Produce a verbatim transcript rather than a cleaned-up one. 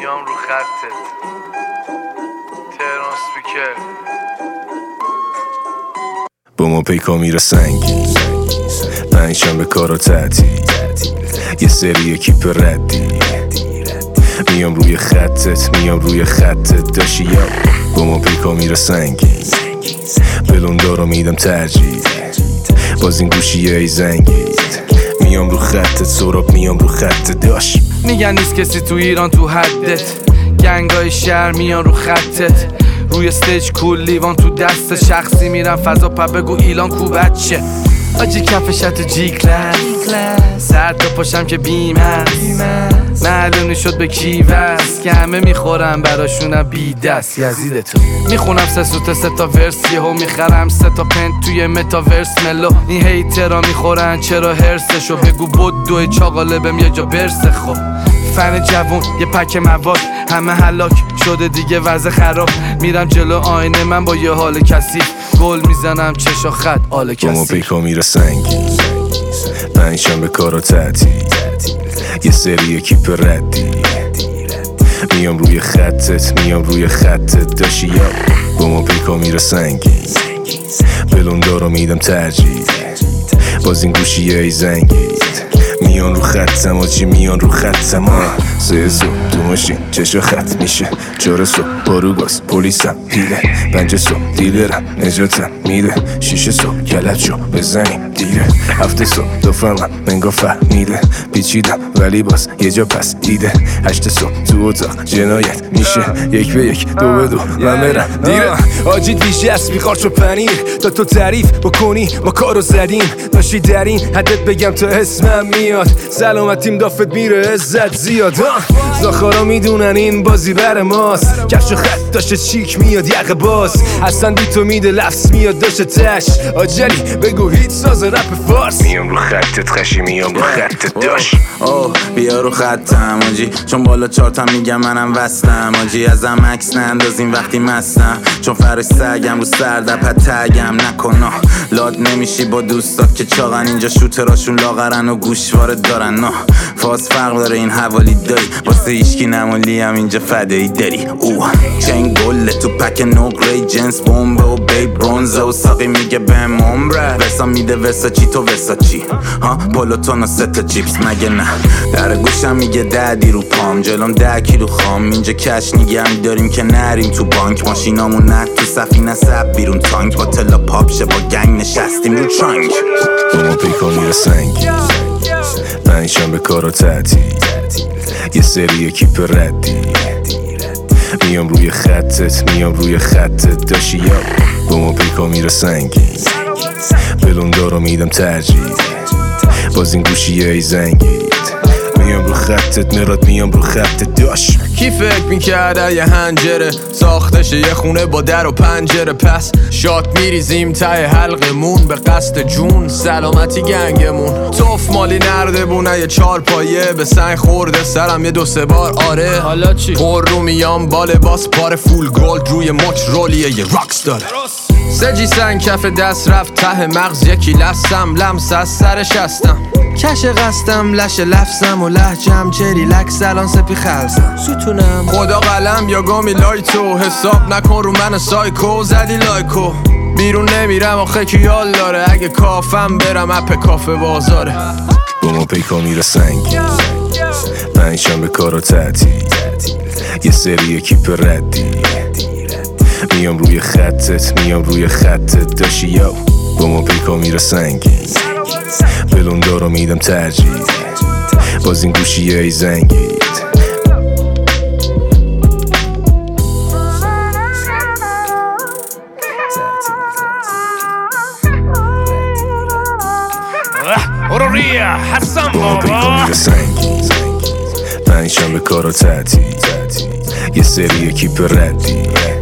میام رو خطت تهران سپیکر با ما پیکا میره سنگی پنجشنبه به کارا تعطیل یه سری کیپ ردی میام روی خطت میام روی خطت داشی یا با ما پیکا میره سنگی بلوندارو میدم ترجیح باز این گوشیه ای زنگید میام رو خطت سراب میام رو خطت داش میگن نیست کسی تو ایران تو حدت گنگای شهر میان رو خطت روی استیج کول لیوان تو دست شخصی میرم فضا پا بگو ایلان کو بچه آجی کفشت جی کلاس سر تا پاشم که بیم هست معلومی شد به کی وست که همه میخورم براشونم بی دست یزید تو میخونم سه سوت سه تا ورس یهو میخرم سه تا پنت توی متاورس ملو این هیترا میخورن چرا هرسشو بگو بود دوی چاقاله بهم یه جا برسه خب فن جوون یه پک مواد همه هلاک شده دیگه وضع خراب میرم جلو آینه من با یه حال کسی گل میزنم چشا خط آل کسی با ما پیکا میره سنگی پنجشنبه به کارا تعطیل یه سری کیپ ردی میام روی خطت میام روی خطت داشی یا با ما پیکا میره سنگی بلوندارو میدم ترجیح باز این گوشیه ای زنگید میان رو خطم آجی میان رو خطم سه صبح تو ماشین چشا خط میشه چهار صبح بارو گاز پلیسم دیده پنج صبح دیلرم نجاتم میده شیش صبح گلت شو بزنیم دیره هفته صبح دفعم منگا فهمیده پیچیدم ولی باز یه جا پس دیده هشت صبح تو اتاق جنایت میشه یک به یک دو به دو من برم دیره آجی دیجی از بیخار شو پنیر تا تو تعریف بکنی ما کارو زدیم داشتی در این حدت بگم تا اسمم میاد سلامتیم دافت میره عزت زیاد زاخارا میدونن این بازی بر ماست کفش و خط داشته چیک میاد یقه باز اصلا بی تو میده لفظ میاد داشته تش آجلی بگو هیت ساز رپ فارس میام رو خطت خشی میام رو خطت داش اوه بیا رو خطم آجی چون بالا چارتم میگم منم وستم آجی ازم عکس نندازیم وقتی مستم چون فرش سگم رو سردپت تگم نکن لاد نمیشی با دوستات که چاقن اینجا شوتراشون لاغرن و گوشواره دارن نه فاز فرق داره این حوالی داری واسه ایشکی نمالی هم اینجا فدایی داری اوه چنگ گله تو پک نقره جنس بومبه و بی برونزه و ساقی میگه بهم عمره ورسا میده ورسا چی تو ورسا چی ها پلوتون و ستا چیپس مگه نه در گوشم میگه دردی رو پام جلوم ده کیلو خام اینجا کش نگه داریم که نریم تو بانک ماشینامون نه تو سفینه سب بیرون تانک با تلا پاپشه با گنگ نشستیم رو ترانک با ما پیکا میره سنگی پنجشنبه به کارا تعطیل یه سری کیپ ردی میام روی خطت میام روی خطت داشی یا با ما پیکا میره سنگی بلوندارو میدم ترجیح باز این گوشیه ای زنگید میام رو خطت مراد میام رو خطت داش کی فکر میکرده یه هنجره ساختشه یه خونه با در و پنجره پس شات میریزیم ته حلقمون به قصد جون سلامتی گنگمون توف مالی نرده بونه یه چار پایه به سنگ خورده سرم یه دو سه بار آره حالا چی؟ پر رو میام باله باس پار فول گولد روی مچ رولیه یه راکس داره سجی سنگ کف دست رفت ته مغز یکی لستم لمس از سرش هستم کش قستم لش لفظم و لحجم چری لک سلان سپی خلصم ستونم خدا قلم یا گامی لایتو حساب نکن رو من سایکو زدی لایکو بیرون نمیرم آخه کیال داره اگه کافم برم اپ کافه بازاره با ما پیکا میره سنگی پنجشنبه به کارا تعطیل یه سری کیپ ردی میام روی خطت میام روی خطت داشی یا با ما پیکا میره سنگی بلوندارو میدم ترجیح باز این گوشیه ای زنگید اوروریا حسن با ما پیکا بابا میره سنگی پنجشنبه به کارا تعطیل یه سری کیپ ردی